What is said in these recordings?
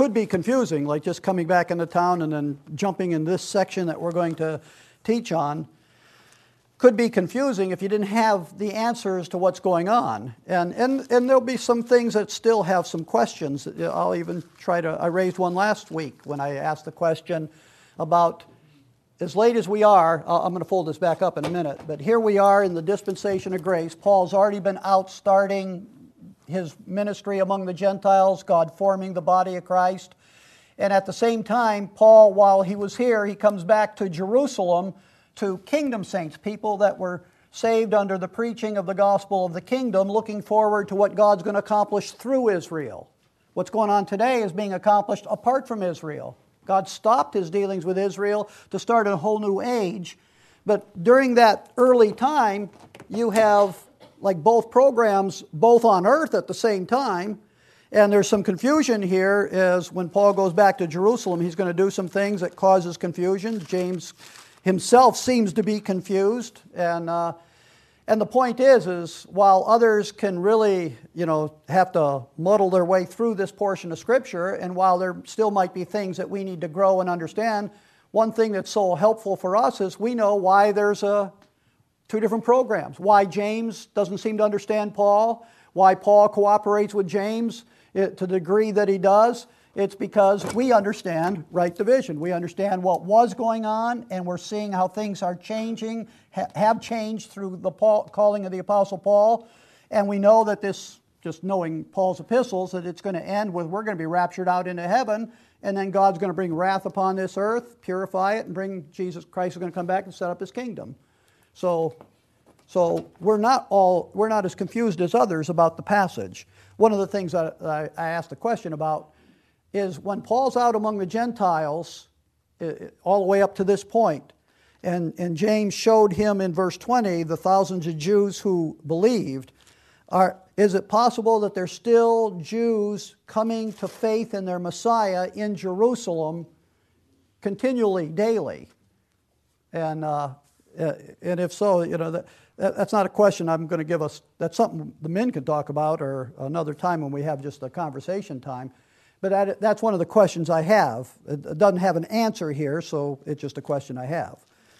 could be confusing, like just coming back into town and then jumping in this section that we're going to teach on. Could be confusing if you didn't have the answers to what's going on. And there'll be some things that still have some questions. I'll even I raised one last week when I asked the question about, as late as we are, I'm going to fold this back up in a minute, but here we are in the dispensation of grace. Paul's already been out starting his ministry among the Gentiles, God forming the body of Christ. And at the same time, Paul, while he was here, he comes back to Jerusalem to kingdom saints, people that were saved under the preaching of the gospel of the kingdom, looking forward to what God's going to accomplish through Israel. What's going on today is being accomplished apart from Israel. God stopped his dealings with Israel to start a whole new age. But during that early time, you have like both programs, both on earth at the same time. And there's some confusion here as when Paul goes back to Jerusalem, he's going to do some things that causes confusion. James himself seems to be confused, and the point is while others can really, have to muddle their way through this portion of Scripture, and while there still might be things that we need to grow and understand, one thing that's so helpful for us is we know why there's two different programs. Why James doesn't seem to understand Paul, why Paul cooperates with James to the degree that he does. It's because we understand right division. We understand what was going on, and we're seeing how things are changing, have changed through the calling of the Apostle Paul. And we know that this, just knowing Paul's epistles, that it's going to end with we're going to be raptured out into heaven, and then God's going to bring wrath upon this earth, purify it, and bring Jesus Christ is going to come back and set up his kingdom. So we're not as confused as others about the passage. One of the things that I asked a question about is when Paul's out among the Gentiles, all the way up to this point, and James showed him in verse 20 the thousands of Jews who believed, is it possible that there's still Jews coming to faith in their Messiah in Jerusalem continually, daily? And if so, that's not a question I'm going to give us. That's something the men can talk about, or another time when we have just a conversation time. But that's one of the questions I have. It doesn't have an answer here, so it's just a question I have.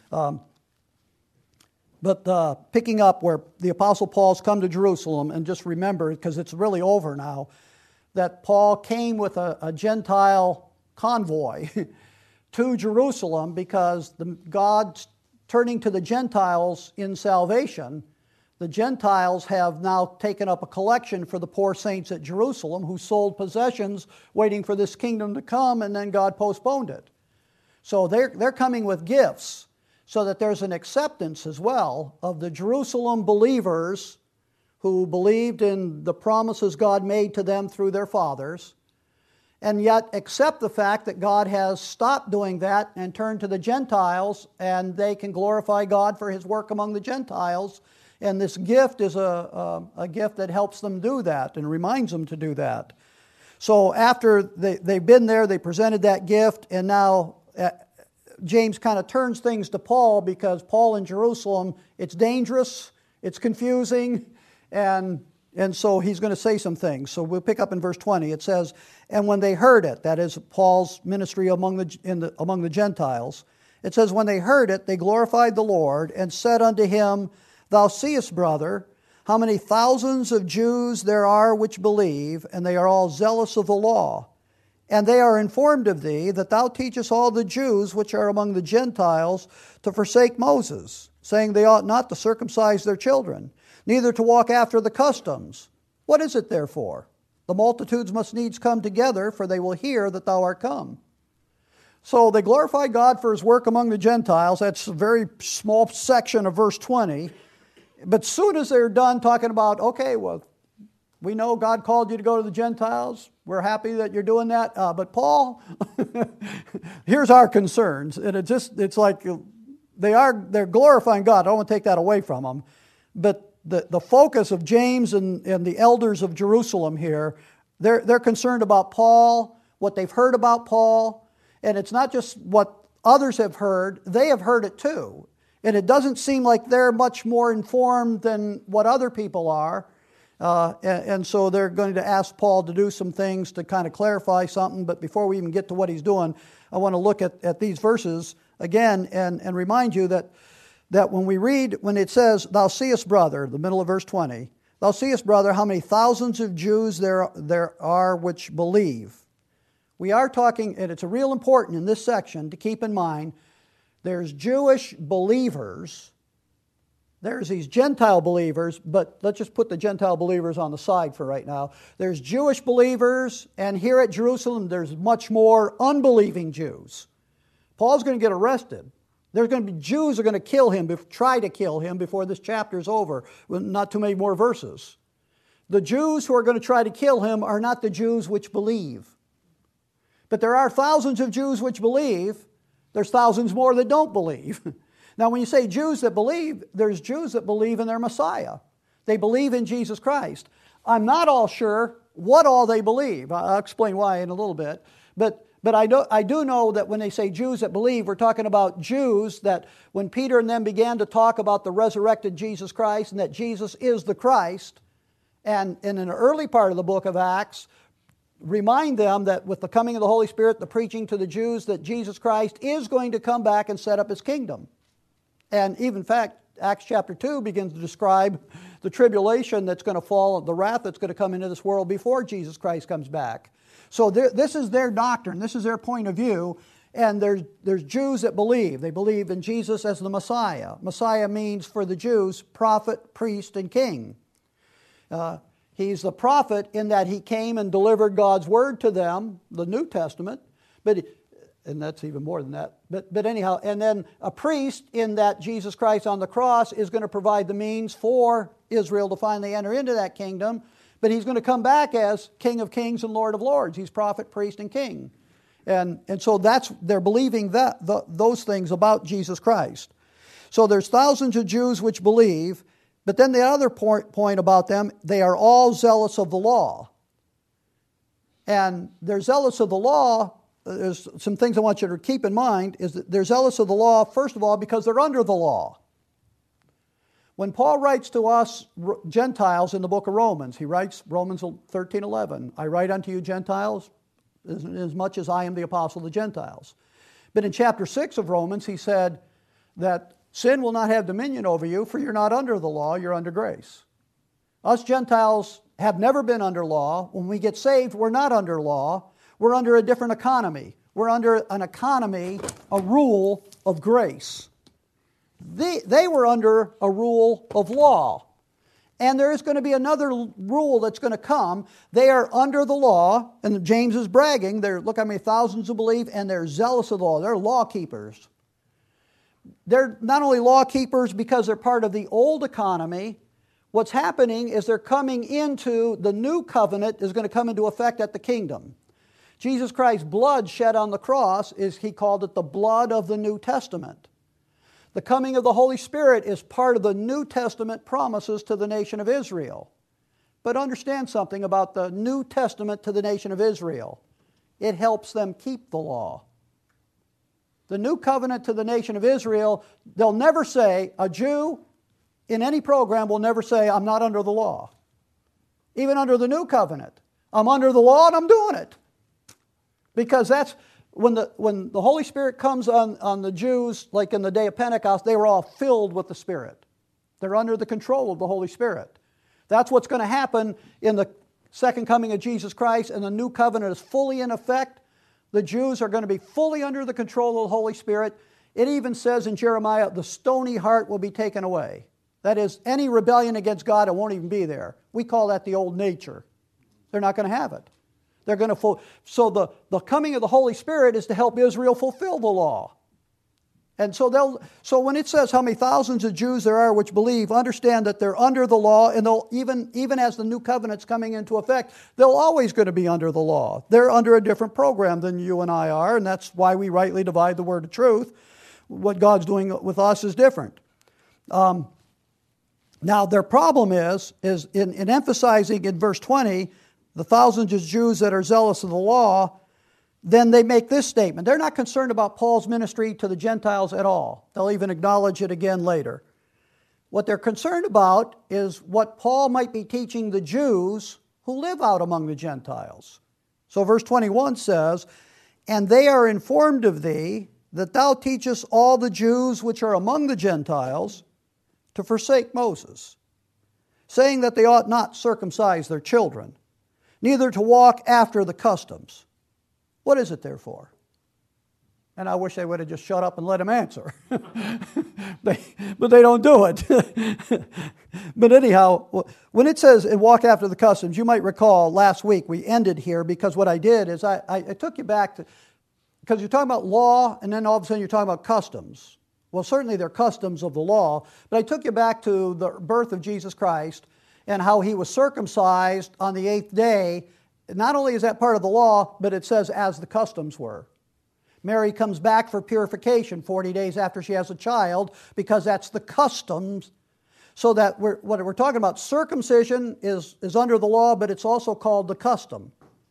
But picking up where the Apostle Paul's come to Jerusalem, and just remember, because it's really over now, that Paul came with a Gentile convoy to Jerusalem because God's turning to the Gentiles in salvation. The Gentiles have now taken up a collection for the poor saints at Jerusalem who sold possessions waiting for this kingdom to come, and then God postponed it. So they're coming with gifts so that there's an acceptance as well of the Jerusalem believers who believed in the promises God made to them through their fathers, and yet accept the fact that God has stopped doing that and turned to the Gentiles, and they can glorify God for his work among the Gentiles. And this gift is a gift that helps them do that and reminds them to do that. So after they've been there, they presented that gift, and now James kind of turns things to Paul, because Paul in Jerusalem, it's dangerous, it's confusing, and so he's going to say some things. So we'll pick up in verse 20. It says, "And when they heard it," that is Paul's ministry among the Gentiles, it says, "When they heard it, they glorified the Lord and said unto him, Thou seest, brother, how many thousands of Jews there are which believe, and they are all zealous of the law. And they are informed of thee, that thou teachest all the Jews which are among the Gentiles to forsake Moses, saying they ought not to circumcise their children, neither to walk after the customs. What is it therefore? The multitudes must needs come together, for they will hear that thou art come." So they glorify God for his work among the Gentiles. That's a very small section of verse 20. But soon as they're done talking about, okay, well, we know God called you to go to the Gentiles. We're happy that you're doing that. But Paul, here's our concerns. And it's like they're glorifying God. I don't want to take that away from them. But the focus of James and the elders of Jerusalem here, they're concerned about Paul, what they've heard about Paul. And it's not just what others have heard. They have heard it too. And it doesn't seem like they're much more informed than what other people are. And so they're going to ask Paul to do some things to kind of clarify something. But before we even get to what he's doing, I want to look at these verses again and remind you that when it says, thou seest, brother, the middle of verse 20, thou seest, brother, how many thousands of Jews there are which believe. We are talking, and it's real important in this section to keep in mind, there's Jewish believers, there's these Gentile believers, but let's just put the Gentile believers on the side for right now. There's Jewish believers, and here at Jerusalem there's much more unbelieving Jews. Paul's going to get arrested. There's going to be Jews who are going to kill him, try to kill him before this chapter is over, with not too many more verses. The Jews who are going to try to kill him are not the Jews which believe. But there are thousands of Jews which believe. There's thousands more that don't believe. Now, when you say Jews that believe, there's Jews that believe in their Messiah. They believe in Jesus Christ. I'm not all sure what all they believe. I'll explain why in a little bit. But I do know that when they say Jews that believe, we're talking about Jews that when Peter and them began to talk about the resurrected Jesus Christ and that Jesus is the Christ, and in an early part of the book of Acts, remind them that with the coming of the Holy Spirit, the preaching to the Jews, that Jesus Christ is going to come back and set up His kingdom. And even in fact, Acts chapter 2 begins to describe the tribulation that's going to fall, the wrath that's going to come into this world before Jesus Christ comes back. So this is their doctrine, this is their point of view, and there's Jews that believe. They believe in Jesus as the Messiah. Messiah means for the Jews, prophet, priest, and king. He's the prophet in that he came and delivered God's word to them, the New Testament, and that's even more than that. But anyhow, and then a priest in that Jesus Christ on the cross is going to provide the means for Israel to finally enter into that kingdom. But he's going to come back as King of Kings and Lord of Lords. He's prophet, priest, and king. And so they're believing those things about Jesus Christ. So there's thousands of Jews which believe, but then the other point about them, they are all zealous of the law. And they're zealous of the law. There's some things I want you to keep in mind, is that they're zealous of the law, first of all, because they're under the law. When Paul writes to us Gentiles in the book of Romans, he writes Romans 13:11, I write unto you Gentiles as much as I am the apostle of the Gentiles. But in chapter 6 of Romans, he said that sin will not have dominion over you, for you're not under the law, you're under grace. Us Gentiles have never been under law. When we get saved, we're not under law. We're under a different economy. We're under an economy, a rule of grace. They were under a rule of law. And there is going to be another rule that's going to come. They are under the law, and James is bragging. Look how many thousands who believe, and they're zealous of the law. They're law keepers. They're not only law keepers because they're part of the old economy. What's happening is they're coming into the new covenant is going to come into effect at the kingdom. Jesus Christ's blood shed on the cross, he called it the blood of the New Testament. The coming of the Holy Spirit is part of the New Testament promises to the nation of Israel. But understand something about the New Testament to the nation of Israel. It helps them keep the law. The new covenant to the nation of Israel, they'll never say, a Jew in any program will never say, I'm not under the law. Even under the new covenant, I'm under the law and I'm doing it. Because that's when the Holy Spirit comes on the Jews, like in the day of Pentecost, they were all filled with the Spirit. They're under the control of the Holy Spirit. That's what's going to happen in the second coming of Jesus Christ, and the new covenant is fully in effect. The Jews are going to be fully under the control of the Holy Spirit. It even says in Jeremiah, the stony heart will be taken away. That is, any rebellion against God, it won't even be there. We call that the old nature. They're not going to have it. They're going to so the coming of the Holy Spirit is to help Israel fulfill the law. And so when it says how many thousands of Jews there are which believe, understand that they're under the law, and they'll even as the new covenant's coming into effect, they're always going to be under the law. They're under a different program than you and I are, and that's why we rightly divide the word of truth. What God's doing with us is different. Now their problem is in emphasizing in verse 20 the thousands of Jews that are zealous of the law, then they make this statement. They're not concerned about Paul's ministry to the Gentiles at all. They'll even acknowledge it again later. What they're concerned about is what Paul might be teaching the Jews who live out among the Gentiles. So verse 21 says, "And they are informed of thee, that thou teachest all the Jews which are among the Gentiles to forsake Moses, saying that they ought not circumcise their children, neither to walk after the customs. What is it therefore?" And I wish they would have just shut up and let him answer. But they don't do it. But anyhow, when it says walk after the customs, you might recall last week we ended here because what I did is I took you back to, because you're talking about law and then all of a sudden you're talking about customs. Well, certainly they're customs of the law, but I took you back to the birth of Jesus Christ and how he was circumcised on the 8th day. Not only is that part of the law, but it says as the customs were. Mary comes back for purification 40 days after she has a child because that's the customs. So that what we're talking about, circumcision is under the law, but it's also called the custom.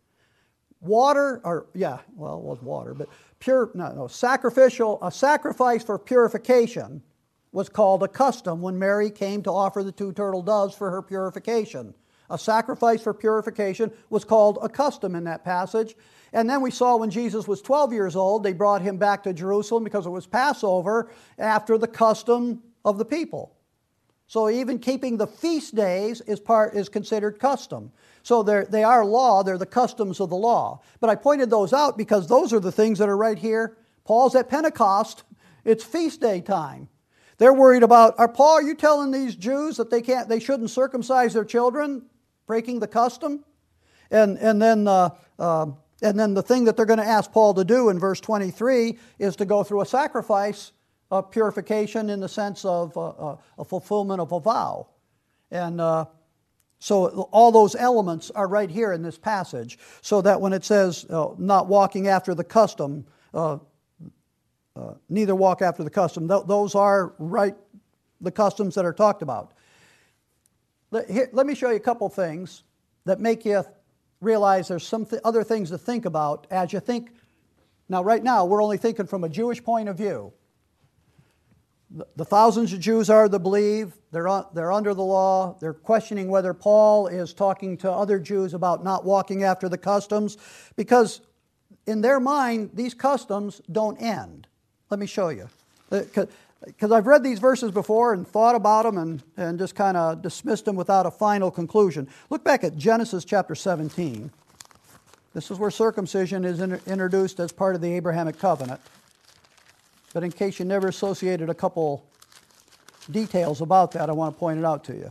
A sacrifice for purification was called a custom when Mary came to offer the 2 turtle doves for her purification. A sacrifice for purification was called a custom in that passage. And then we saw when Jesus was 12 years old, they brought him back to Jerusalem because it was Passover after the custom of the people. So even keeping the feast days is considered custom. So they are law, they're the customs of the law. But I pointed those out because those are the things that are right here. Paul's at Pentecost, it's feast day time. They're worried about, Paul, are you telling these Jews that they shouldn't circumcise their children, breaking the custom? And then the thing that they're going to ask Paul to do in verse 23 is to go through a sacrifice of purification in the sense of a fulfillment of a vow. And so all those elements are right here in this passage, so that when it says not walking after the custom, neither walk after the custom, those are right the customs that are talked about. Let me show you a couple things that make you realize there's some other things to think about as you think. Now, right now, we're only thinking from a Jewish point of view. The thousands of Jews are to believe. They're under the law. They're questioning whether Paul is talking to other Jews about not walking after the customs, because in their mind, these customs don't end. Let me show you. Because I've read these verses before and thought about them and just kind of dismissed them without a final conclusion. Look back at Genesis chapter 17. This is where circumcision is introduced as part of the Abrahamic covenant. But in case you never associated a couple details about that, I want to point it out to you.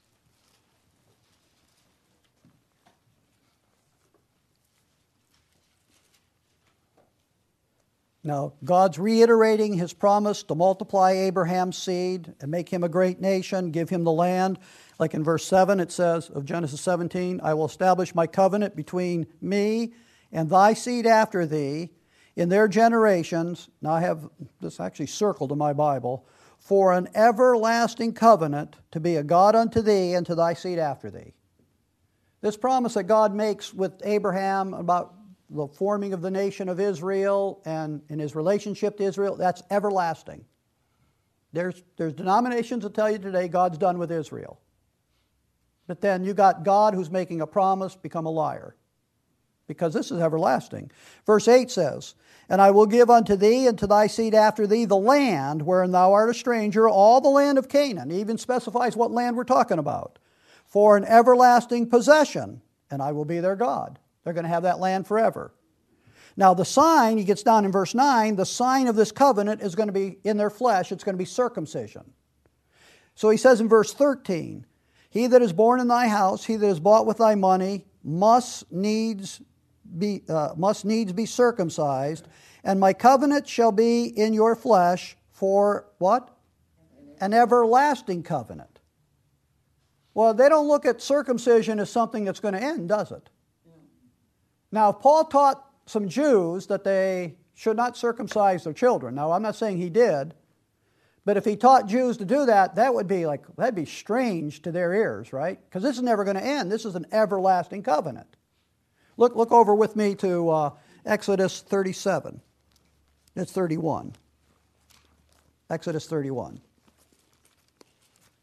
Now, God's reiterating his promise to multiply Abraham's seed and make him a great nation, give him the land. Like in verse 7 it says of Genesis 17, "I will establish my covenant between me and thy seed after thee in their generations." Now I have this actually circled in my Bible. "For an everlasting covenant to be a God unto thee and to thy seed after thee." This promise that God makes with Abraham about the forming of the nation of Israel and in his relationship to Israel, that's everlasting. There's denominations that tell you today God's done with Israel. But then you got God who's making a promise become a liar, because this is everlasting. Verse 8 says, "And I will give unto thee and to thy seed after thee the land wherein thou art a stranger, all the land of Canaan." He even specifies what land we're talking about. "For an everlasting possession, and I will be their God." They're going to have that land forever. Now the sign, he gets down in verse 9, the sign of this covenant is going to be in their flesh. It's going to be circumcision. So he says in verse 13, "He that is born in thy house, he that is bought with thy money, must needs be circumcised, and my covenant shall be in your flesh for" what? "An everlasting covenant." Well, they don't look at circumcision as something that's going to end, does it? Now, if Paul taught some Jews that they should not circumcise their children, now I'm not saying he did, but if he taught Jews to do that, that'd be strange to their ears, right? Because this is never going to end. This is an everlasting covenant. Look over with me to Exodus 37. It's 31. Exodus 31.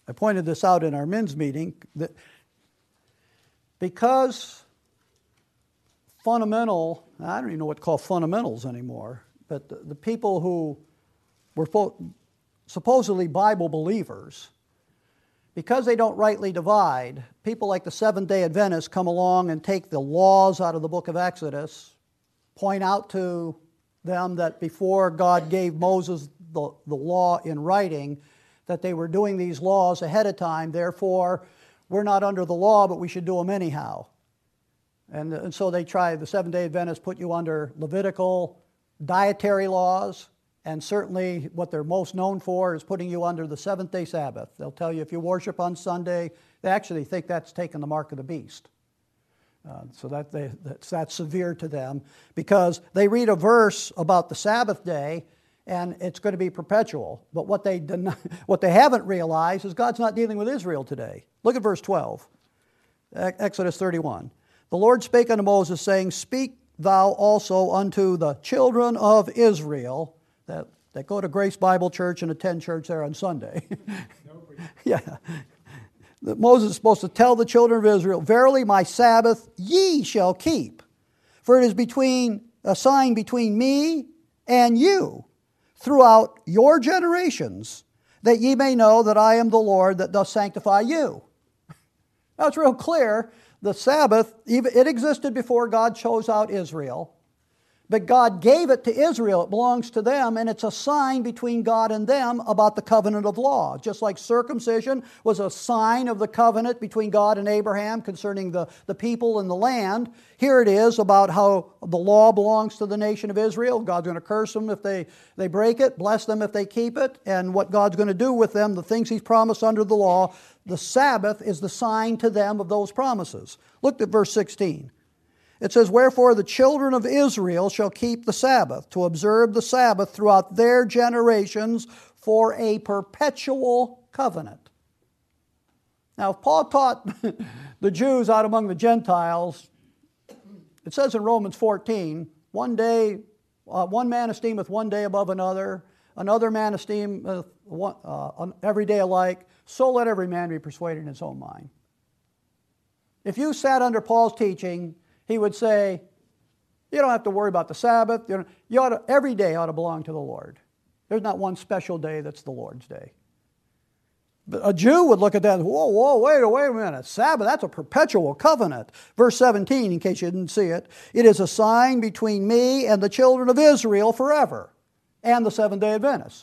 I pointed this out in our men's meeting, that because fundamental, I don't even know what to call fundamentals anymore, but the people who were supposedly Bible believers, because they don't rightly divide, people like the Seventh-day Adventists come along and take the laws out of the book of Exodus, point out to them that before God gave Moses the law in writing, that they were doing these laws ahead of time, therefore we're not under the law, but we should do them anyhow. And so they try, the Seventh-day Adventists put you under Levitical dietary laws, and certainly what they're most known for is putting you under the seventh-day Sabbath. They'll tell you if you worship on Sunday, they actually think that's taking the mark of the beast. So that's severe to them, because they read a verse about the Sabbath day, and it's going to be perpetual. But what they haven't realized is God's not dealing with Israel today. Look at verse 12, Exodus 31. The Lord spake unto Moses, saying, Speak thou also unto the children of Israel, that go to Grace Bible Church and attend church there on Sunday. Yeah. Moses is supposed to tell the children of Israel, Verily my Sabbath ye shall keep, for it is a sign between me and you throughout your generations, that ye may know that I am the Lord that doth sanctify you. Now it's real clear. The Sabbath, it existed before God chose out Israel, but God gave it to Israel. It belongs to them, and it's a sign between God and them about the covenant of law. Just like circumcision was a sign of the covenant between God and Abraham concerning the people and the land, here it is about how the law belongs to the nation of Israel. God's going to curse them if they break it, bless them if they keep it, and what God's going to do with them, the things He's promised under the law. The Sabbath is the sign to them of those promises. Look at verse 16. It says, Wherefore the children of Israel shall keep the Sabbath, to observe the Sabbath throughout their generations for a perpetual covenant. Now, if Paul taught the Jews out among the Gentiles, it says in Romans 14, one man esteemeth one day above another man esteemeth every day alike, so let every man be persuaded in his own mind. If you sat under Paul's teaching, he would say, you don't have to worry about the Sabbath. Every day ought to belong to the Lord. There's not one special day that's the Lord's day. But a Jew would look at that and, whoa, wait a minute. Sabbath, that's a perpetual covenant. Verse 17, in case you didn't see it, it is a sign between me and the children of Israel forever, and the Seventh-day Adventists.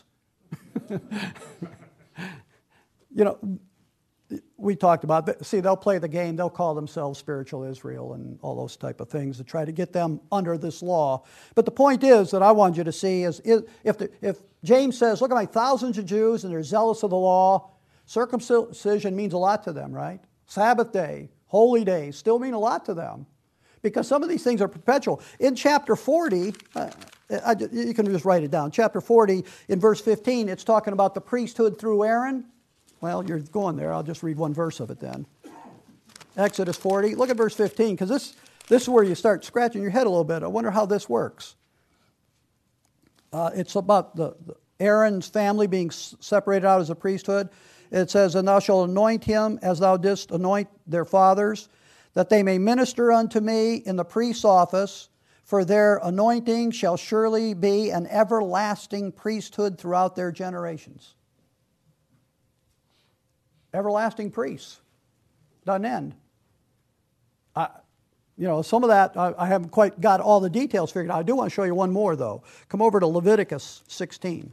We talked about, they'll play the game, they'll call themselves spiritual Israel and all those type of things to try to get them under this law. But the point is that I want you to see is if James says, look at my thousands of Jews and they're zealous of the law, circumcision means a lot to them, right? Sabbath day, holy days still mean a lot to them, because some of these things are perpetual. In chapter 40, you can just write it down. Chapter 40, in verse 15, it's talking about the priesthood through Aaron. Well, you're going there. I'll just read one verse of it then. Exodus 40. Look at verse 15, because this is where you start scratching your head a little bit. I wonder how this works. It's about the Aaron's family being separated out as a priesthood. It says, And thou shalt anoint him as thou didst anoint their fathers, that they may minister unto me in the priest's office, for their anointing shall surely be an everlasting priesthood throughout their generations. Everlasting priests. Doesn't end. Some of that, I haven't quite got all the details figured out. I do want to show you one more, though. Come over to Leviticus 16.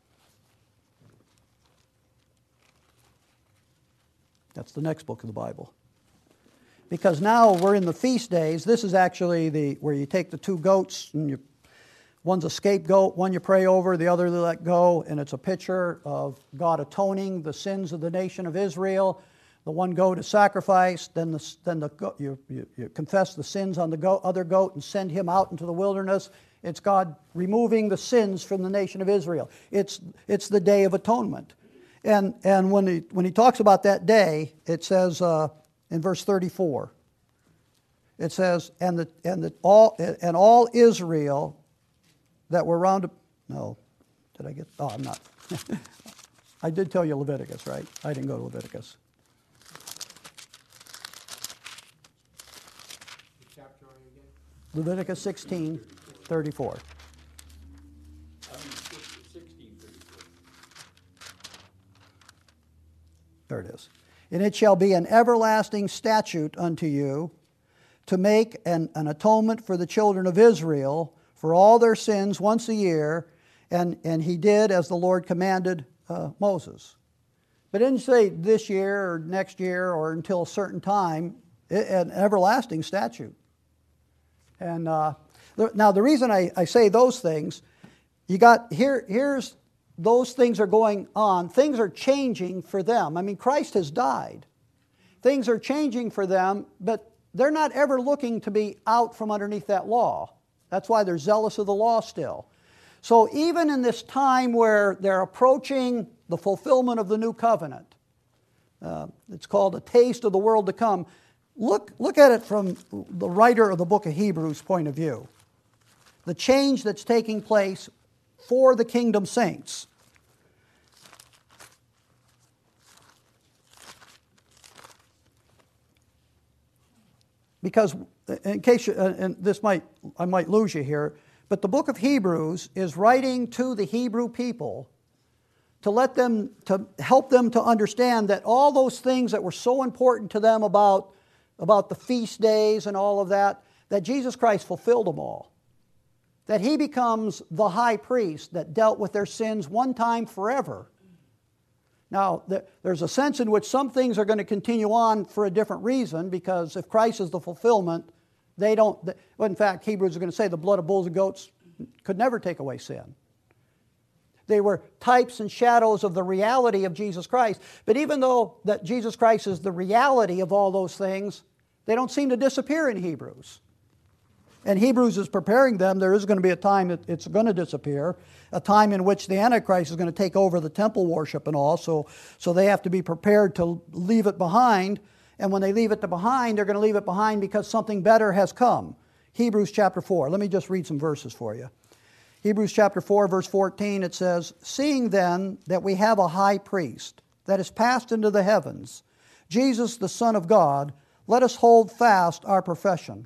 That's the next book of the Bible. Because now we're in the feast days. This is actually where you take the two goats, and one's a scapegoat, one you pray over, the other you let go, and it's a picture of God atoning the sins of the nation of Israel. The one goat is sacrificed, then you confess the sins on the other goat and send him out into the wilderness. It's God removing the sins from the nation of Israel. It's the Day of Atonement. And when he talks about that day, it says in verse 34, it says, and all Israel that were round. No, did I get? Oh, I'm not. I did tell you Leviticus, right? I didn't go to Leviticus. What chapter are you again? Leviticus 16:34. 16:34. There it is. And it shall be an everlasting statute unto you to make an atonement for the children of Israel for all their sins once a year. And he did as the Lord commanded Moses. But it didn't say this year or next year or until a certain time, an everlasting statute. And now the reason I say those things, here's those things are going on. Things are changing for them. I mean, Christ has died. Things are changing for them, but they're not ever looking to be out from underneath that law. That's why they're zealous of the law still. So even in this time where they're approaching the fulfillment of the new covenant, it's called a taste of the world to come. Look at it from the writer of the book of Hebrews' point of view. The change that's taking place for the kingdom saints. Because in case and I might lose you here, but the book of Hebrews is writing to the Hebrew people to help them to understand that all those things that were so important to them about the feast days and all of that Jesus Christ fulfilled them all. That he becomes the high priest that dealt with their sins one time forever. Now, there's a sense in which some things are going to continue on for a different reason, because if Christ is the fulfillment, in fact, Hebrews are going to say the blood of bulls and goats could never take away sin. They were types and shadows of the reality of Jesus Christ. But even though that Jesus Christ is the reality of all those things, they don't seem to disappear in Hebrews. And Hebrews is preparing them. There is going to be a time that it's going to disappear, a time in which the Antichrist is going to take over the temple worship and all. So they have to be prepared to leave it behind. And when they leave it behind, they're going to leave it behind because something better has come. Hebrews chapter 4. Let me just read some verses for you. Hebrews chapter 4, verse 14, it says, "Seeing then that we have a high priest that is passed into the heavens, Jesus the Son of God, let us hold fast our profession."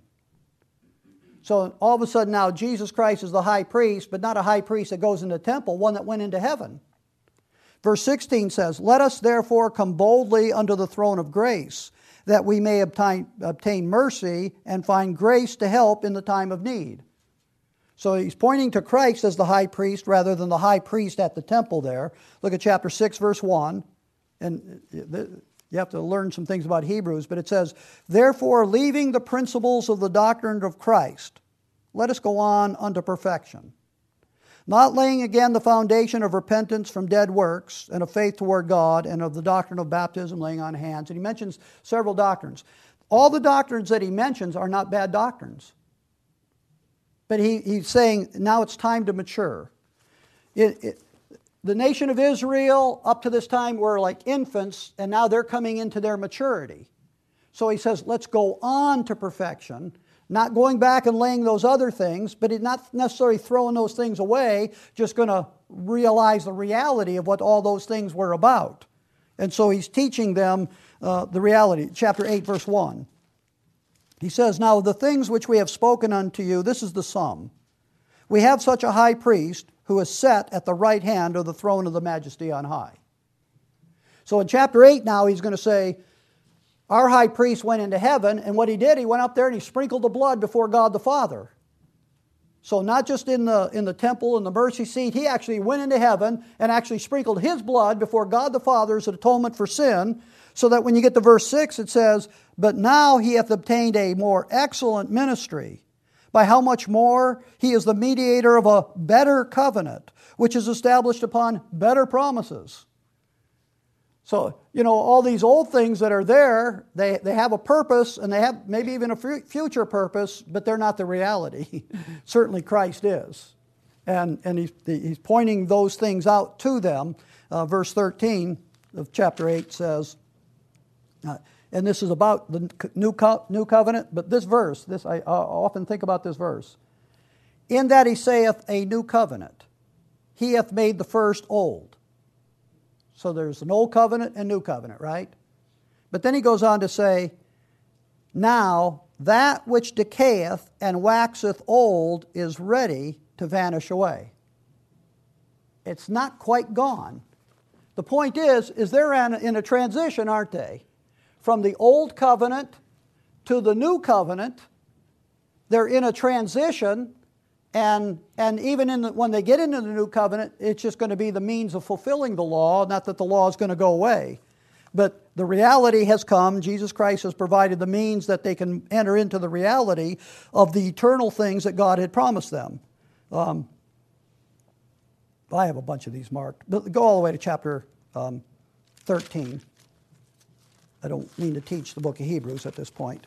So all of a sudden now Jesus Christ is the high priest, but not a high priest that goes into the temple, one that went into heaven. Verse 16 says, "Let us therefore come boldly unto the throne of grace, that we may obtain mercy and find grace to help in the time of need." So he's pointing to Christ as the high priest rather than the high priest at the temple there. Look at chapter 6, verse 1. And you have to learn some things about Hebrews, but it says, "Therefore, leaving the principles of the doctrine of Christ, let us go on unto perfection, not laying again the foundation of repentance from dead works and of faith toward God and of the doctrine of baptism, laying on hands." And he mentions several doctrines. All the doctrines that he mentions are not bad doctrines. But he's saying now it's time to mature. The nation of Israel, up to this time, were like infants, and now they're coming into their maturity. So he says, let's go on to perfection, not going back and laying those other things, but not necessarily throwing those things away, just going to realize the reality of what all those things were about. And so he's teaching them the reality. Chapter 8, verse 1. He says, "Now the things which we have spoken unto you, this is the sum. We have such a high priest who is set at the right hand of the throne of the majesty on high." So in chapter 8 now he's going to say, our high priest went into heaven, and what he did, he went up there and he sprinkled the blood before God the Father. So not just in the temple and the mercy seat, he actually went into heaven and actually sprinkled his blood before God the Father as an atonement for sin, so that when you get to verse 6 it says, "But now he hath obtained a more excellent ministry, by how much more he is the mediator of a better covenant, which is established upon better promises." So, all these old things that are there, they have a purpose, and they have maybe even a future purpose, but they're not the reality. Certainly Christ is. And he's pointing those things out to them. Verse 13 of chapter 8 says, and this is about the new covenant, but this verse, I often think about this verse. "In that he saith a new covenant, he hath made the first old." So there's an old covenant and new covenant, right? But then he goes on to say, now that which decayeth and waxeth old is ready to vanish away. It's not quite gone. The point is they're in a transition, aren't they? From the old covenant to the new covenant. They're in a transition, and even when they get into the new covenant, it's just going to be the means of fulfilling the law, not that the law is going to go away. But the reality has come. Jesus Christ has provided the means that they can enter into the reality of the eternal things that God had promised them. I have a bunch of these marked. But go all the way to chapter 13. I don't mean to teach the book of Hebrews at this point.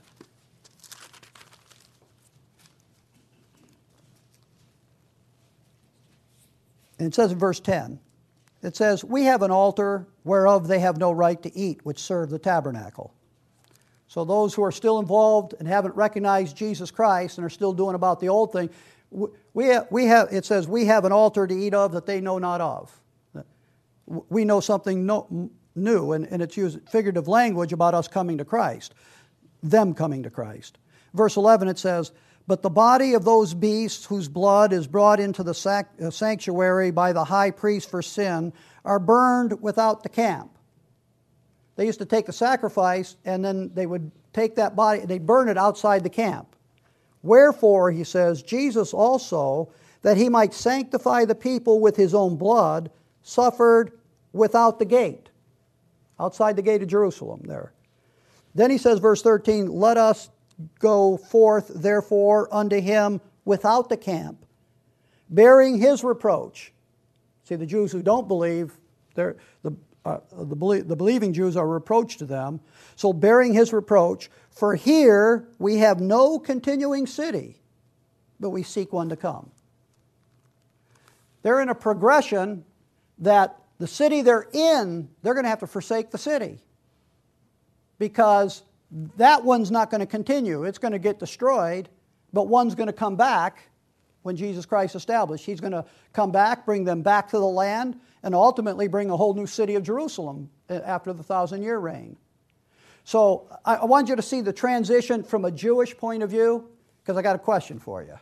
And it says in verse 10, it says, we have an altar whereof they have no right to eat, which serve the tabernacle. So those who are still involved and haven't recognized Jesus Christ and are still doing about the old thing, it says, we have an altar to eat of that they know not of. We know something new, and it's used figurative language about us coming to Christ, them coming to Christ. Verse 11, it says, but the body of those beasts whose blood is brought into the sanctuary by the high priest for sin are burned without the camp. They used to take the sacrifice and then they would take that body, they'd burn it outside the camp. Wherefore, he says, Jesus also, that he might sanctify the people with his own blood, suffered without the gate, outside the gate of Jerusalem there. Then he says, verse 13, let us go forth, therefore, unto him without the camp, bearing his reproach. See, the Jews who don't believe, the believing Jews are a reproach to them. So bearing his reproach, for here we have no continuing city, but we seek one to come. They're in a progression that the city they're in, they're going to have to forsake the city, because that one's not going to continue. It's going to get destroyed, but one's going to come back when Jesus Christ established. He's going to come back, bring them back to the land, and ultimately bring a whole new city of Jerusalem after the 1,000-year reign. So I want you to see the transition from a Jewish point of view, because I got a question for you.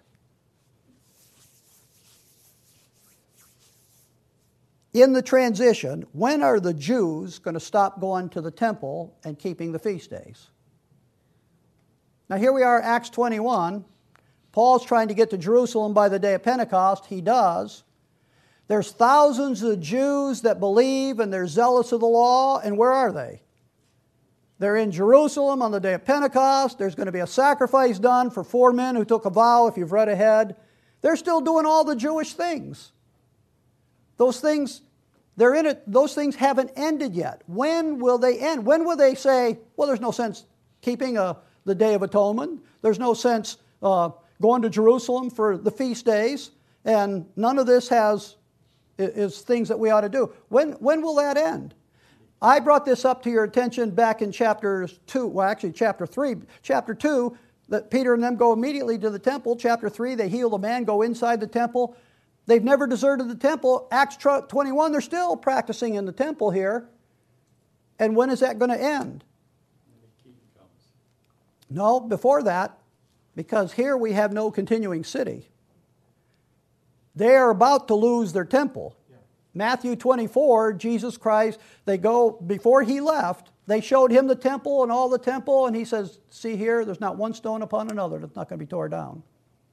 In the transition, when are the Jews going to stop going to the temple and keeping the feast days? Now here we are, Acts 21. Paul's trying to get to Jerusalem by the day of Pentecost. He does. There's thousands of Jews that believe and they're zealous of the law. And where are they? They're in Jerusalem on the day of Pentecost. There's going to be a sacrifice done for 4 men who took a vow, if you've read ahead. They're still doing all the Jewish things. Those things, they're in it. Those things haven't ended yet. When will they end? When will they say, well, there's no sense keeping the Day of Atonement. There's no sense going to Jerusalem for the feast days. And none of this is things that we ought to do. When will that end? I brought this up to your attention back in chapter 2, well, actually chapter 3. Chapter 2, that Peter and them go immediately to the temple. Chapter 3, they heal the man, go inside the temple. They've never deserted the temple. Acts 21, they're still practicing in the temple here. And when is that going to end? No, before that, because here we have no continuing city. They are about to lose their temple. Yeah. Matthew 24, Jesus Christ, before he left, they showed him the temple and all the temple, and he says, see here, there's not one stone upon another that's not going to be torn down.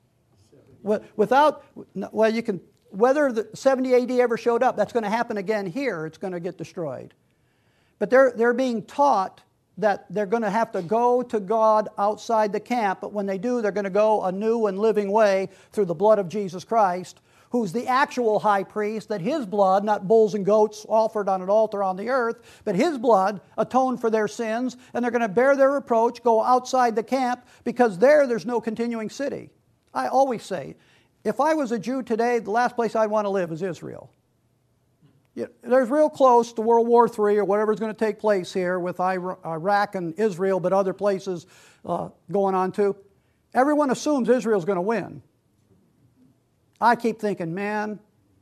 Whether the 70 AD ever showed up, that's going to happen again here. It's going to get destroyed. But they're being taught that they're going to have to go to God outside the camp, but when they do, they're going to go a new and living way through the blood of Jesus Christ, who's the actual high priest, that his blood, not bulls and goats offered on an altar on the earth, but his blood atoned for their sins, and they're going to bear their reproach, go outside the camp, because there's no continuing city. I always say, if I was a Jew today, the last place I'd want to live is Israel. There's real close to World War III or whatever's going to take place here with Iraq and Israel, but other places going on too. Everyone assumes Israel's going to win. I keep thinking, man,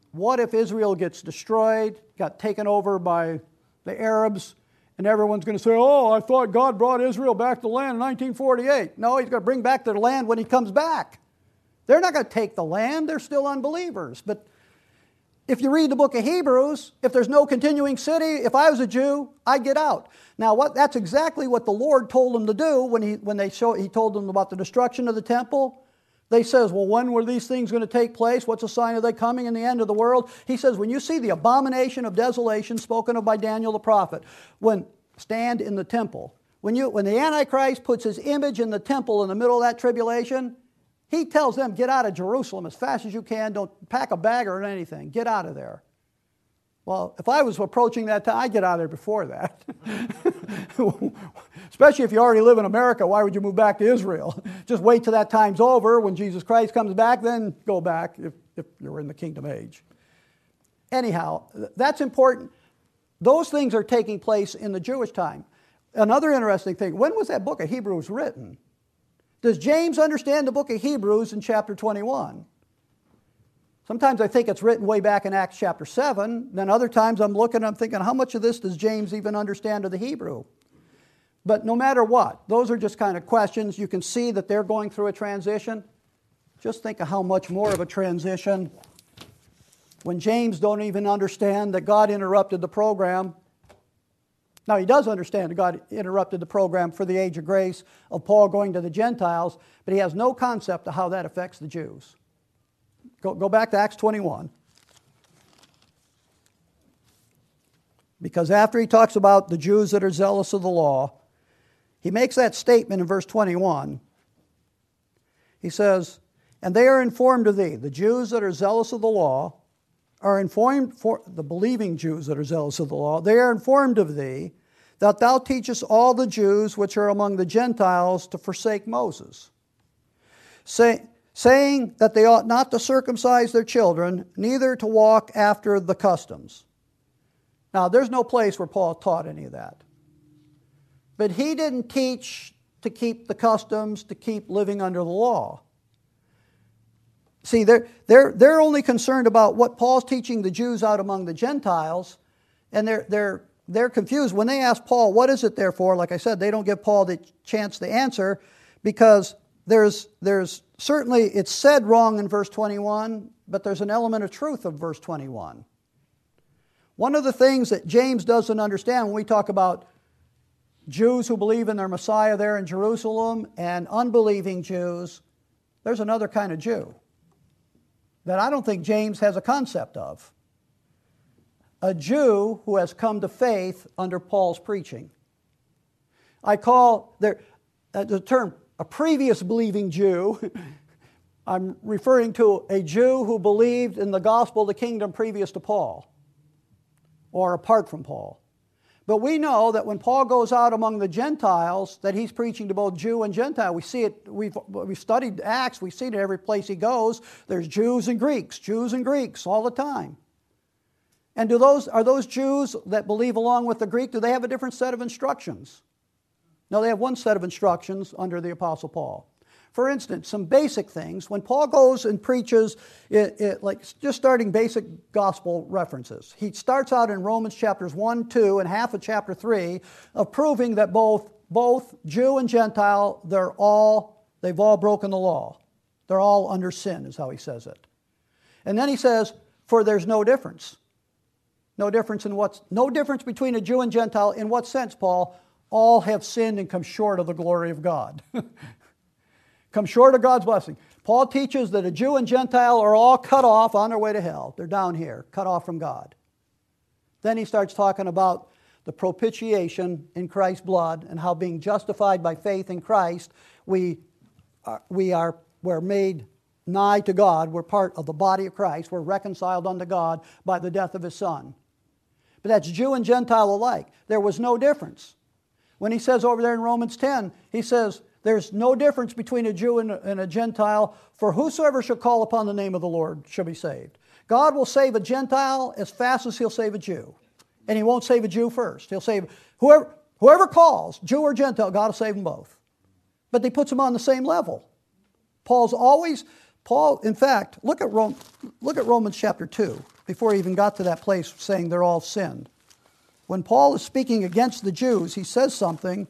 what if Israel gets destroyed, got taken over by the Arabs, and everyone's going to say, oh, I thought God brought Israel back to the land in 1948. No, he's going to bring back the land when he comes back. They're not going to take the land. They're still unbelievers. But if you read the book of Hebrews, if there's no continuing city, if I was a Jew, I'd get out. Now, that's exactly what the Lord told them to do when he told them about the destruction of the temple. They says, well, when were these things going to take place? What's a sign of they coming in the end of the world? He says, when you see the abomination of desolation spoken of by Daniel the prophet, stand in the temple. When the Antichrist puts his image in the temple in the middle of that tribulation, he tells them, get out of Jerusalem as fast as you can. Don't pack a bag or anything. Get out of there. Well, if I was approaching that time, I'd get out of there before that. Especially if you already live in America, why would you move back to Israel? Just wait till that time's over. When Jesus Christ comes back, then go back if you're in the kingdom age. Anyhow, that's important. Those things are taking place in the Jewish time. Another interesting thing, when was that book of Hebrews written? Does James understand the book of Hebrews in chapter 21? Sometimes I think it's written way back in Acts chapter 7. Then other times I'm thinking, how much of this does James even understand of the Hebrew? But no matter what, those are just kind of questions. You can see that they're going through a transition. Just think of how much more of a transition when James don't even understand that God interrupted the program. Now, he does understand that God interrupted the program for the age of grace of Paul going to the Gentiles, but he has no concept of how that affects the Jews. Go back to Acts 21. Because after he talks about the Jews that are zealous of the law, he makes that statement in verse 21. He says, and they are informed of thee. The Jews that are zealous of the law are informed, for the believing Jews that are zealous of the law, they are informed of thee, that thou teachest all the Jews which are among the Gentiles to forsake Moses, saying that they ought not to circumcise their children, neither to walk after the customs. Now, there's no place where Paul taught any of that. But he didn't teach to keep the customs, to keep living under the law. See, they're only concerned about what Paul's teaching the Jews out among the Gentiles, and they're confused. When they ask Paul, what is it therefore? Like I said, they don't give Paul the chance to answer, because there's certainly, it's said wrong in verse 21, but there's an element of truth of verse 21. One of the things that James doesn't understand when we talk about Jews who believe in their Messiah there in Jerusalem and unbelieving Jews, there's another kind of Jew that I don't think James has a concept of. A Jew who has come to faith under Paul's preaching. I call the term a previous believing Jew. I'm referring to a Jew who believed in the gospel of the kingdom previous to Paul or apart from Paul. But we know that when Paul goes out among the Gentiles, that he's preaching to both Jew and Gentile. We see it, we've studied Acts, we've seen it every place he goes. There's Jews and Greeks all the time. And are those Jews that believe along with the Greek, do they have a different set of instructions? No, they have one set of instructions under the Apostle Paul. For instance, some basic things. When Paul goes and preaches, like just starting basic gospel references, he starts out in Romans chapters 1, 2, and half of chapter 3 of proving that both Jew and Gentile, they've all broken the law. They're all under sin, is how he says it. And then he says, for there's no difference. No difference between a Jew and Gentile. In what sense, Paul? All have sinned and come short of the glory of God. Come short of God's blessing. Paul teaches that a Jew and Gentile are all cut off on their way to hell. They're down here, cut off from God. Then he starts talking about the propitiation in Christ's blood and how being justified by faith in Christ, we're made nigh to God. We're part of the body of Christ. We're reconciled unto God by the death of His Son. But that's Jew and Gentile alike. There was no difference. When he says over there in Romans 10, he says, there's no difference between a Jew and a Gentile, for whosoever shall call upon the name of the Lord shall be saved. God will save a Gentile as fast as He'll save a Jew. And He won't save a Jew first. He'll save whoever calls, Jew or Gentile, God will save them both. But He puts them on the same level. Paul's always Paul, in fact, look at Romans chapter 2, before he even got to that place saying they're all sinned. When Paul is speaking against the Jews, he says something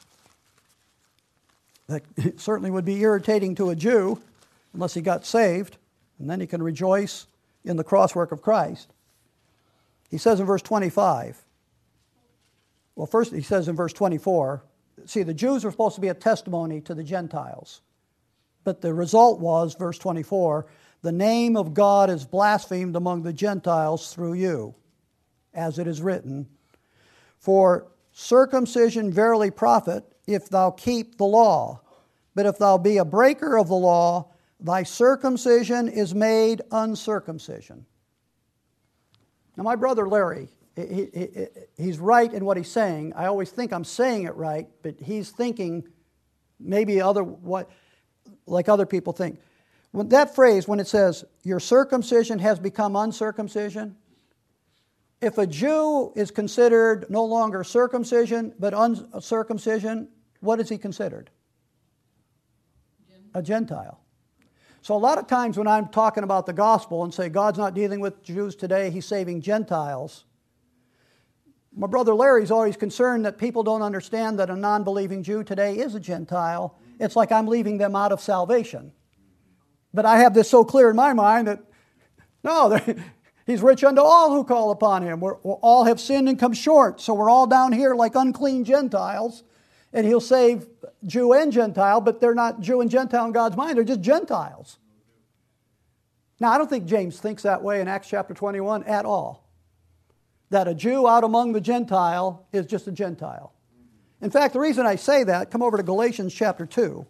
that certainly would be irritating to a Jew, unless he got saved, and then he can rejoice in the crosswork of Christ. He says in verse 25, well, first he says in verse 24, see, the Jews were supposed to be a testimony to the Gentiles. But the result was, verse 24, the name of God is blasphemed among the Gentiles through you, as it is written, for circumcision verily profit, if thou keep the law. But if thou be a breaker of the law, thy circumcision is made uncircumcision. Now, my brother Larry, he's right in what he's saying. I always think I'm saying it right, but he's thinking maybe like other people think. When that phrase, when it says, your circumcision has become uncircumcision, if a Jew is considered no longer circumcision, but uncircumcision, what is he considered? A Gentile. So a lot of times when I'm talking about the gospel and say God's not dealing with Jews today, he's saving Gentiles, my brother Larry's always concerned that people don't understand that a non-believing Jew today is a Gentile. It's like I'm leaving them out of salvation. But I have this so clear in my mind that, no, he's rich unto all who call upon him. We all have sinned and come short, so we're all down here like unclean Gentiles, and he'll save Jew and Gentile, but they're not Jew and Gentile in God's mind, they're just Gentiles. Now, I don't think James thinks that way in Acts chapter 21 at all. That a Jew out among the Gentile is just a Gentile. In fact, the reason I say that, come over to Galatians chapter 2.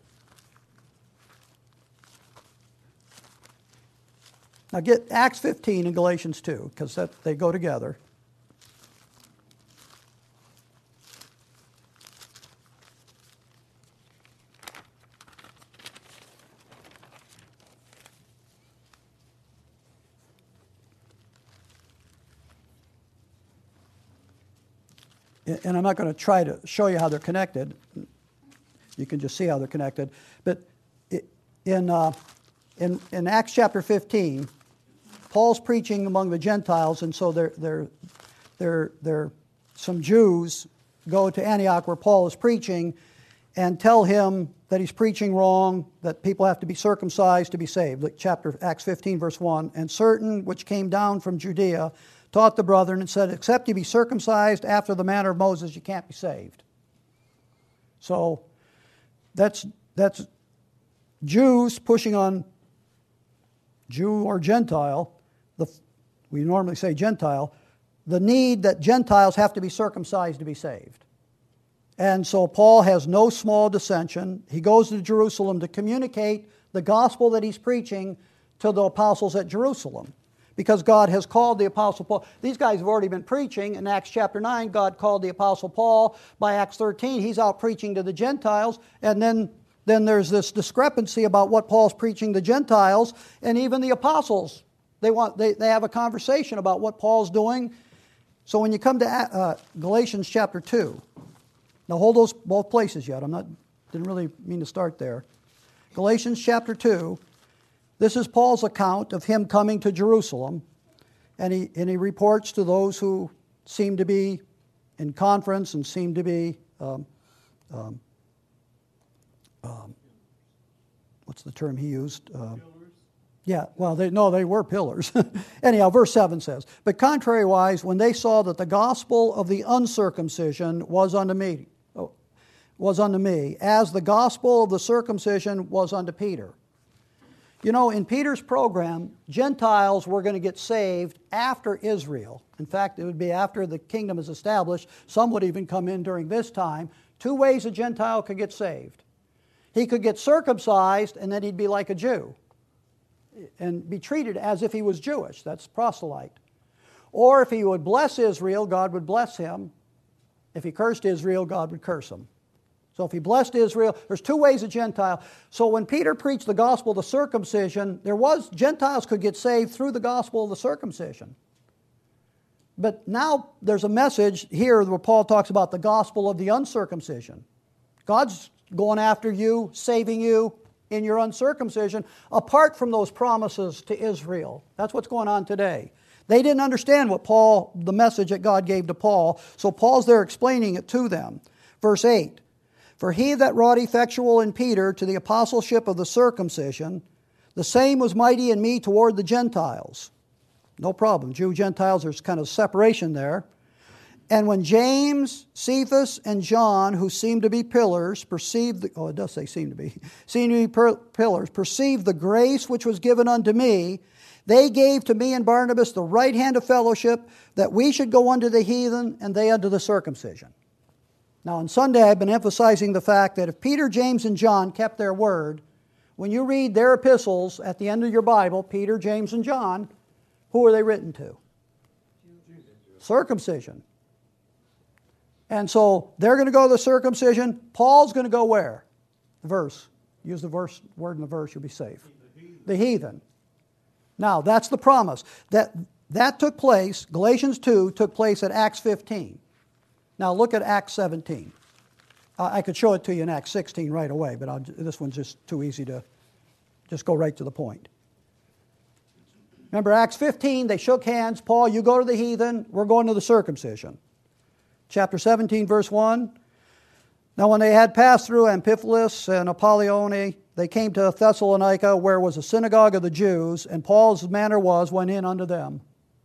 Now get Acts 15 and Galatians 2, because they go together. And I'm not going to try to show you how they're connected. You can just see how they're connected. But in Acts chapter 15, Paul's preaching among the Gentiles, and so some Jews go to Antioch where Paul is preaching and tell him that he's preaching wrong, that people have to be circumcised to be saved. Like Acts 15, verse 1, and certain which came down from Judea taught the brethren and said, except you be circumcised after the manner of Moses, you can't be saved. So that's Jews pushing on Jew or Gentile. We normally say Gentile. The need that Gentiles have to be circumcised to be saved. And so Paul has no small dissension. He goes to Jerusalem to communicate the gospel that he's preaching to the apostles at Jerusalem. Because God has called the Apostle Paul. These guys have already been preaching. In Acts chapter 9, God called the Apostle Paul. By Acts 13, he's out preaching to the Gentiles. And then there's this discrepancy about what Paul's preaching to Gentiles. And even the apostles, they have a conversation about what Paul's doing. So when you come to Galatians chapter 2, now hold those both places yet. Didn't really mean to start there. Galatians chapter 2. This is Paul's account of him coming to Jerusalem, and he reports to those who seem to be in conference and seem to be, what's the term he used? Pillars? Yeah, well, they were pillars. Anyhow, verse 7 says, but contrariwise, when they saw that the gospel of the uncircumcision was unto me, as the gospel of the circumcision was unto Peter. You know, in Peter's program, Gentiles were going to get saved after Israel. In fact, it would be after the kingdom is established. Some would even come in during this time. Two ways a Gentile could get saved. He could get circumcised, and then he'd be like a Jew and be treated as if he was Jewish. That's proselyte. Or if he would bless Israel, God would bless him. If he cursed Israel, God would curse him. So if he blessed Israel, there's two ways a Gentile. So when Peter preached the gospel of the circumcision, Gentiles could get saved through the gospel of the circumcision. But now there's a message here where Paul talks about the gospel of the uncircumcision. God's going after you, saving you, in your uncircumcision apart from those promises to Israel. That's what's going on today. They didn't understand the message that God gave to Paul, so Paul's there explaining it to them. Verse 8, "For he that wrought effectual in Peter to the apostleship of the circumcision, the same was mighty in me toward the Gentiles." No problem. Jew, Gentiles, there's kind of separation there. "And when James, Cephas, and John, who seemed to be pillars, perceived perceived the grace which was given unto me, they gave to me and Barnabas the right hand of fellowship, that we should go unto the heathen, and they unto the circumcision." Now on Sunday I've been emphasizing the fact that if Peter, James, and John kept their word, when you read their epistles at the end of your Bible, Peter, James, and John, who are they written to? Circumcision. And so they're going to go to the circumcision. Paul's going to go where? The verse. Use the word in the verse, you'll be safe. The heathen. Now, that's the promise. That took place, Galatians 2 took place at Acts 15. Now look at Acts 17. I could show it to you in Acts 16 right away, but this one's just too easy to just go right to the point. Remember Acts 15, they shook hands. Paul, you go to the heathen, we're going to the circumcision. Chapter 17, verse 1. "Now when they had passed through Amphipolis and Apollonia, they came to Thessalonica, where was a synagogue of the Jews, and Paul's manner went in unto them.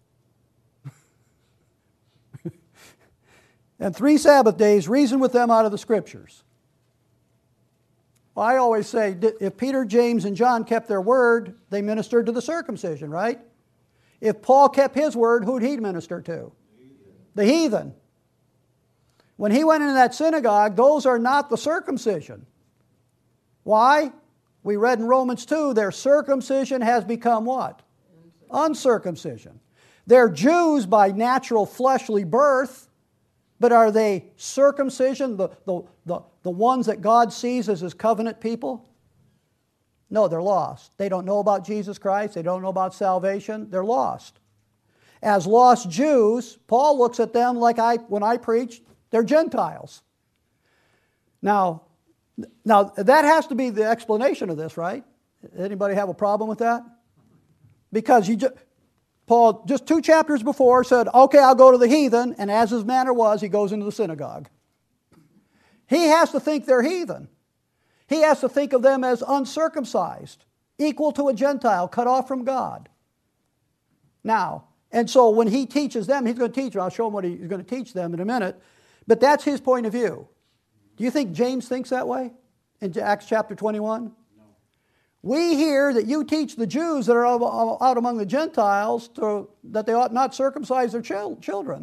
And 3 Sabbath days reasoned with them out of the Scriptures." Well, I always say, if Peter, James, and John kept their word, they ministered to the circumcision, right? If Paul kept his word, who'd he minister to? The heathen. When he went into that synagogue, those are not the circumcision. Why? We read in Romans 2, their circumcision has become what? Uncircumcision. They're Jews by natural fleshly birth, but are they circumcision, the ones that God sees as His covenant people? No, they're lost. They don't know about Jesus Christ. They don't know about salvation. They're lost. As lost Jews, Paul looks at them like when I preach, they're Gentiles. Now that has to be the explanation of this, right? Anybody have a problem with that? Because Paul, just 2 chapters before, said, okay, I'll go to the heathen, and as his manner was, he goes into the synagogue. He has to think they're heathen. He has to think of them as uncircumcised, equal to a Gentile, cut off from God. Now, and so when he teaches them, he's going to teach them. I'll show him what he's going to teach them in a minute. But that's his point of view. Do you think James thinks that way in Acts chapter 21? No. We hear that you teach the Jews that are out among the Gentiles that they ought not circumcise their children.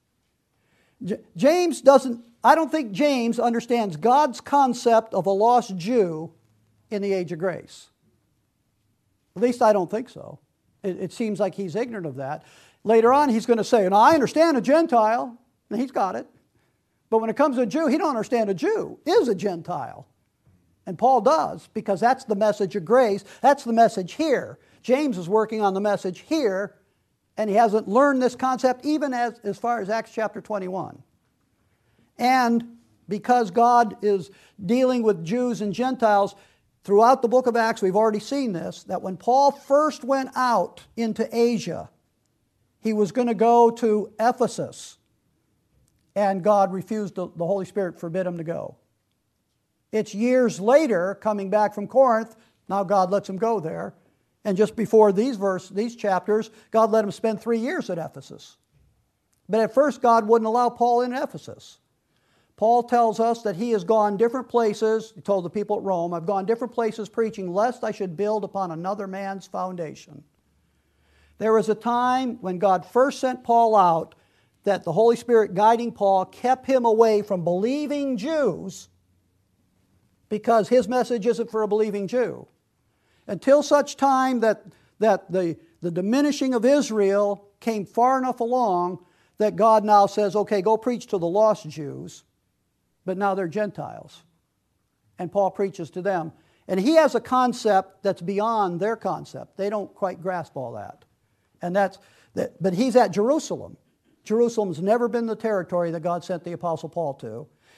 I don't think James understands God's concept of a lost Jew in the age of grace. At least I don't think so. It seems like he's ignorant of that. Later on he's going to say, I understand a Gentile. And he's got it. But when it comes to a Jew, he don't understand a Jew is a Gentile. And Paul does, because that's the message of grace. That's the message here. James is working on the message here, and he hasn't learned this concept even as far as Acts chapter 21. And because God is dealing with Jews and Gentiles, throughout the book of Acts, we've already seen this, that when Paul first went out into Asia, he was going to go to Ephesus. And God refused, the Holy Spirit forbid him to go. It's years later, coming back from Corinth, now God lets him go there. And just before these chapters, God let him spend 3 years at Ephesus. But at first, God wouldn't allow Paul in Ephesus. Paul tells us that he has gone different places. He told the people at Rome, I've gone different places preaching, lest I should build upon another man's foundation. There was a time when God first sent Paul out that the Holy Spirit guiding Paul kept him away from believing Jews because his message isn't for a believing Jew. Until such time that the diminishing of Israel came far enough along that God now says, okay, go preach to the lost Jews, but now they're Gentiles. And Paul preaches to them. And he has a concept that's beyond their concept. They don't quite grasp all that. But he's at Jerusalem. Jerusalem's never been the territory that God sent the Apostle Paul to.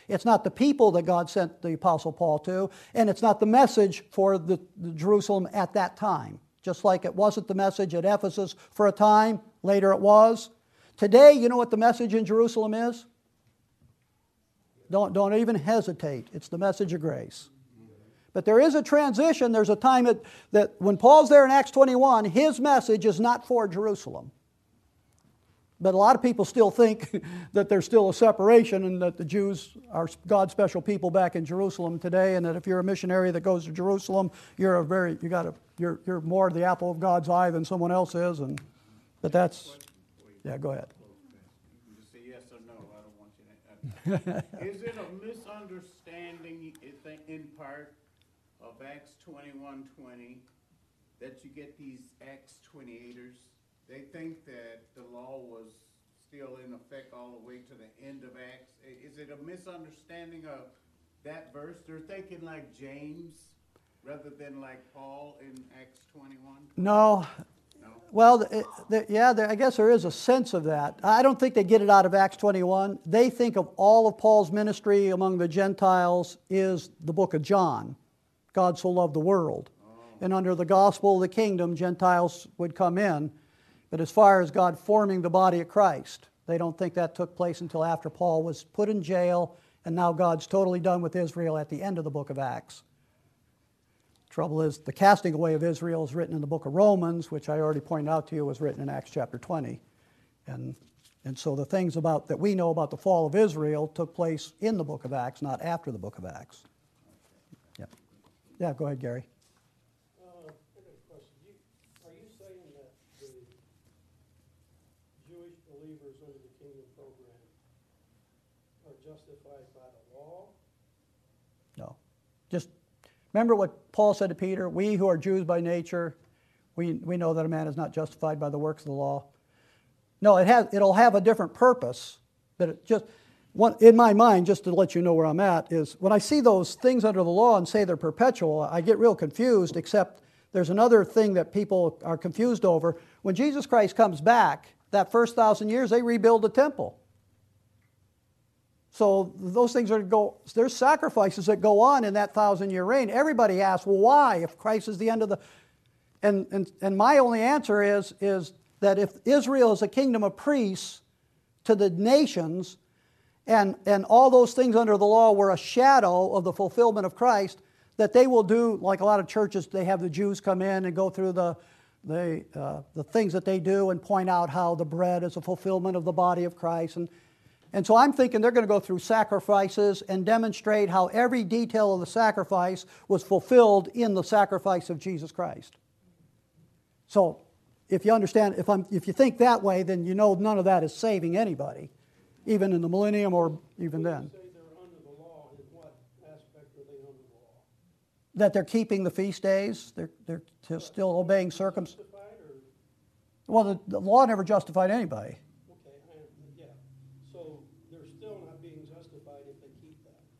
It's not the people that God sent the Apostle Paul to, and it's not the message for the Jerusalem at that time. Just like it wasn't the message at Ephesus for a time, later it was. Today, you know what the message in Jerusalem is? Don't even hesitate. It's the message of grace. But there is a transition. There's a time that when Paul's there in Acts 21, his message is not for Jerusalem. But a lot of people still think that there's still a separation and that the Jews are God's special people back in Jerusalem today, and that if you're a missionary that goes to Jerusalem, you're more the apple of God's eye than someone else is. But that's, yeah, go ahead. You can just say yes or no. I don't want you to. Is it a misunderstanding, in part, of Acts 21:20 that you get these Acts 28ers? They think that the law was still in effect all the way to the end of Acts. Is it a misunderstanding of that verse? They're thinking like James rather than like Paul in Acts 21? No. Well, I guess there is a sense of that. I don't think they get it out of Acts 21. They think of all of Paul's ministry among the Gentiles is the book of John. God so loved the world. And under the gospel of the kingdom, Gentiles would come in. But as far as God forming the body of Christ, they don't think that took place until after Paul was put in jail, and now God's totally done with Israel at the end of the book of Acts. Trouble is, the casting away of Israel is written in the book of Romans, which I already pointed out to you was written in Acts chapter 20. And so the things that we know about the fall of Israel took place in the book of Acts, not after the book of Acts. Yeah, go ahead, Gary. I got a question. Are you saying that the Jewish believers under the Kingdom program are justified by the law? No. Just remember what Paul said to Peter, we who are Jews by nature, we know that a man is not justified by the works of the law. No, it'll have a different purpose, but in my mind, just to let you know where I'm at, is when I see those things under the law and say they're perpetual, I get real confused, except there's another thing that people are confused over. When Jesus Christ comes back, that first 1,000 years, they rebuild the temple. So those things there's sacrifices that go on in that 1,000-year reign. Everybody asks, well, why? If Christ is the end of the... And my only answer is that if Israel is a kingdom of priests to the nations, and all those things under the law were a shadow of the fulfillment of Christ, that they will do, like a lot of churches, they have the Jews come in and go through the things that they do and point out how the bread is a fulfillment of the body of Christ. And so I'm thinking they're going to go through sacrifices and demonstrate how every detail of the sacrifice was fulfilled in the sacrifice of Jesus Christ. So if you understand, if you think that way, then you know none of that is saving anybody, even in the millennium or even then. When you say they're under the law, in what aspect are they under the law? That they're keeping the feast days, they're still obeying circumcision. Well, the law never justified anybody. Okay, yeah. So they're still not being justified if they keep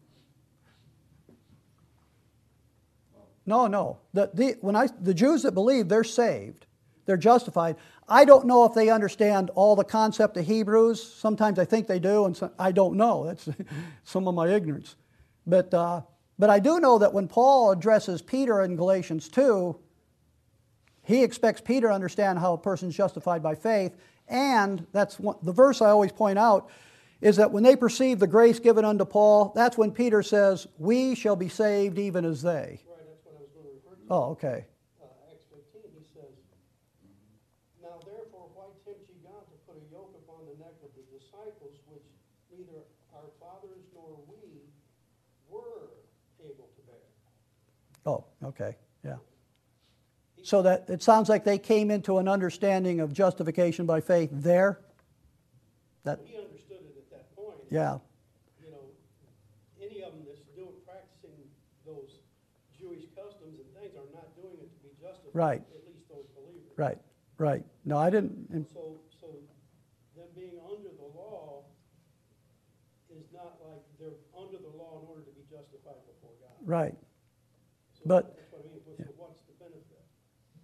that. No. The Jews that believe, they're saved. They're justified. I don't know if they understand all the concept of Hebrews. Sometimes I think they do, and I don't know. That's some of my ignorance. But I do know that when Paul addresses Peter in Galatians 2, he expects Peter to understand how a person's justified by faith. And that's the verse I always point out is that when they perceive the grace given unto Paul, that's when Peter says, we shall be saved even as they. Right, that's what I was going to refer to. Oh, okay. Acts 15, he says, now therefore why tempt ye God to put a yoke upon the neck of the disciples, which neither our fathers nor we were able to bear? Oh, okay, yeah. So that it sounds like they came into an understanding of justification by faith there. He understood it at that point. Yeah. You know, any of them that's practicing those Jewish customs and things are not doing it to be justified. Right. At least those believers. Right. No, I didn't. So them being under the law is not like they're under the law in order to be justified before God. Right. So But that's what I mean. So what's the benefit?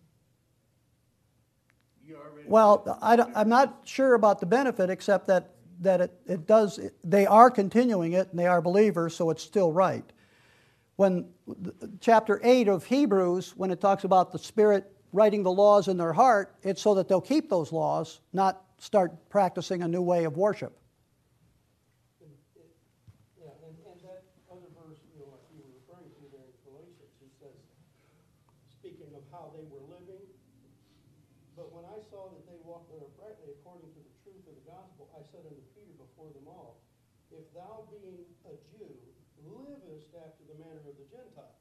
well, I'm not sure about the benefit, except that that it does, they are continuing it and they are believers, so it's still right. When chapter 8 of Hebrews, when it talks about the Spirit writing the laws in their heart, it's so that they'll keep those laws, not start practicing a new way of worship. Yeah, and that other verse, like you were referring to there in Galatians, he says, speaking of how they were living, but when I saw that they walked uprightly according to the truth of the gospel, I said unto Peter before them all, if thou being a Jew livest after the manner of the Gentiles.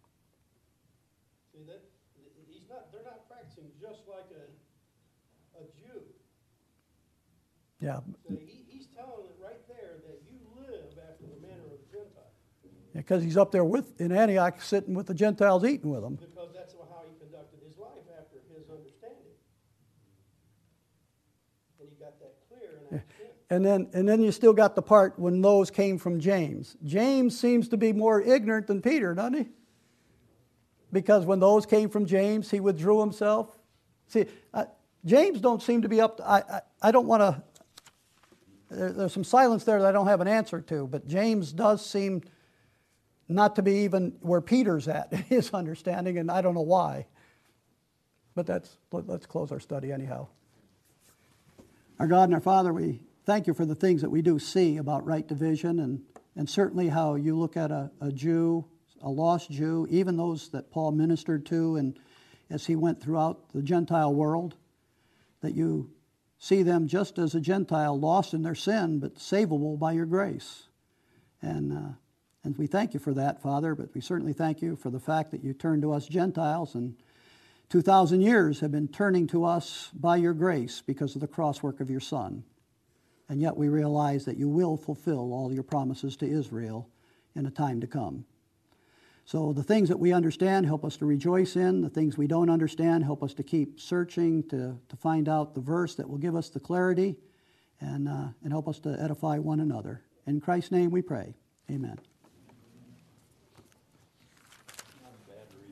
See that? They're not practicing just like a Jew. Yeah. So he's telling it right there that you live after the manner of the Gentiles. Because he's up there in Antioch sitting with the Gentiles eating with them. Because that's how he conducted his life after his understanding. And he got that clear in Acts 10. And then you still got the part when those came from James. James seems to be more ignorant than Peter, doesn't he? Because when those came from James, he withdrew himself. See, James don't seem to be up to, I don't want to, there's some silence there that I don't have an answer to, but James does seem not to be even where Peter's at in his understanding, and I don't know why. But let's close our study anyhow. Our God and our Father, we thank you for the things that we do see about right division, and certainly how you look at a Jew, a lost Jew, even those that Paul ministered to, and as he went throughout the Gentile world, that you see them just as a Gentile, lost in their sin, but savable by your grace. And we thank you for that, Father, but we certainly thank you for the fact that you turned to us Gentiles, and 2,000 years have been turning to us by your grace because of the crosswork of your Son. And yet we realize that you will fulfill all your promises to Israel in a time to come. So the things that we understand, help us to rejoice in. The things we don't understand, help us to keep searching to find out the verse that will give us the clarity and help us to edify one another. In Christ's name we pray. Amen.